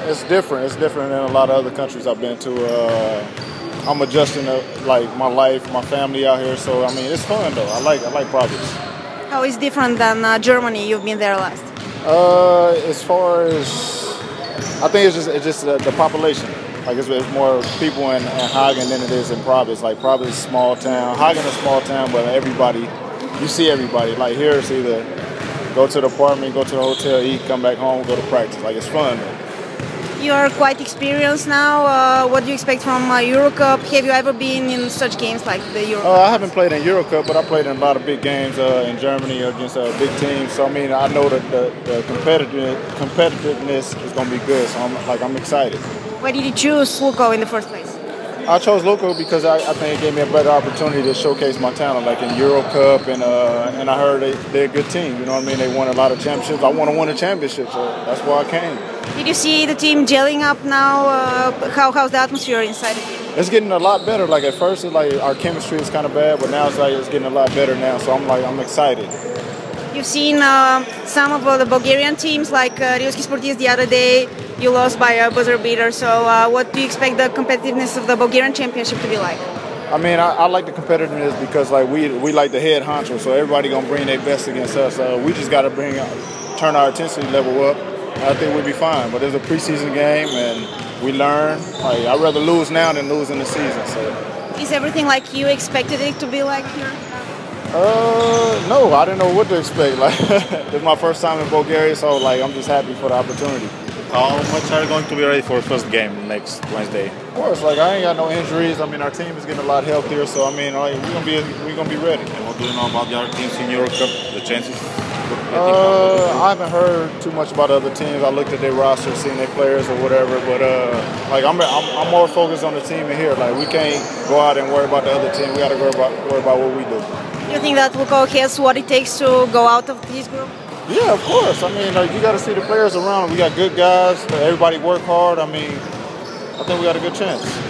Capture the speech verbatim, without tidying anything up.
it's different. It's different than a lot of other countries I've been to. Uh, I'm adjusting to like my life, my family out here. So I mean, it's fun though. I like I like Providence. How is different than uh, Germany? You've been there last. Uh, as far as I think it's just it's just the, the population. Like it's, it's more people in, in Hagen than it is in Providence. Like Providence is a small town. Hagen is a small town, but everybody, you see everybody. Like here, it's either go to the apartment, go to the hotel, eat, come back home, go to practice. Like it's fun. You are quite experienced now. Uh, what do you expect from uh, Euro Cup? Have you ever been in such games like the Euro Cup? Uh, I haven't played in Euro Cup, but I played in a lot of big games uh, in Germany against uh, big teams. So I mean, I know that the, the competitive competitiveness is going to be good. So I'm like I'm excited. Why did you choose Luko in the first place? I chose Luko because I, I think it gave me a better opportunity to showcase my talent, like in Euro Cup, and uh, and I heard they, they're a good team. You know what I mean? They won a lot of championships. I want to win a championship, so that's why I came. Did you see the team gelling up now? Uh, how how's the atmosphere inside the team? It's getting a lot better. Like at first, it's like our chemistry is kind of bad, but now it's like it's getting a lot better now. So I'm like I'm excited. You've seen uh, some of uh, the Bulgarian teams, like uh, Rivski Sportis the other day. You lost by a buzzer beater. So uh, what do you expect the competitiveness of the Bulgarian championship to be like? I mean, I, I like the competitiveness because like we we like the head honcho, so everybody gonna bring their best against us. Uh, we just got to bring turn our intensity level up. I think we'll be fine. But it's a preseason game, and we learn. Like I'd rather lose now than lose in the season. So. Is everything like you expected it to be like here? Uh, no, I didn't know what to expect. Like it's my first time in Bulgaria, so like I'm just happy for the opportunity. How much are you going to be ready for the first game next Wednesday? Of course, like I ain't got no injuries. I mean, our team is getting a lot healthier, so I mean, like, we're gonna be we're gonna be ready. And what do you know about the other teams in Euro Cup? The chances? Uh, I haven't heard too much about the other teams. I looked at their roster, seen their players or whatever, but uh, like I'm, I'm I'm more focused on the team in here. Like we can't go out and worry about the other team. We got to worry about worry about what we do. Do you think that Luko has what it takes to go out of this group? Yeah, of course. I mean, like, you got to see the players around. We got good guys. Everybody work hard. I mean, I think we got a good chance.